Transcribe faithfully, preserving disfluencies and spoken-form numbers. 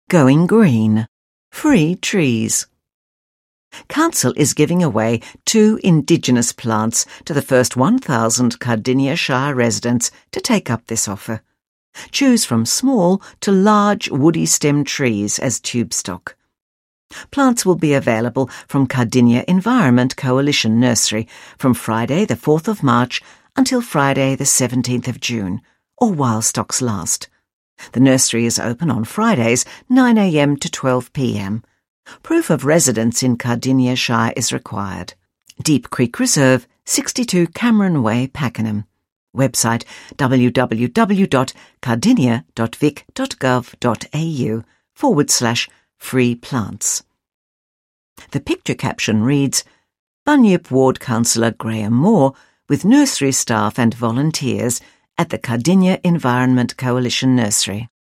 Going Green. Free trees. Council is giving away two Indigenous plants to the first one thousand Cardinia Shire residents to take up this offer. Choose from small to large woody stem trees as tube stock. Plants will be available from Cardinia Environment Coalition Nursery from Friday the fourth of March until Friday the seventeenth of June, or while stocks last. The nursery is open on Fridays nine a m to twelve p m. Proof of residence in Cardinia Shire is required. Deep Creek Reserve, sixty-two Cameron Way, Pakenham. Website w w w dot cardinia dot vic dot gov dot a u forward slash free plants. The picture caption reads, Bunyip Ward Councillor Graham Moore with nursery staff and volunteers at the Cardinia Environment Coalition Nursery.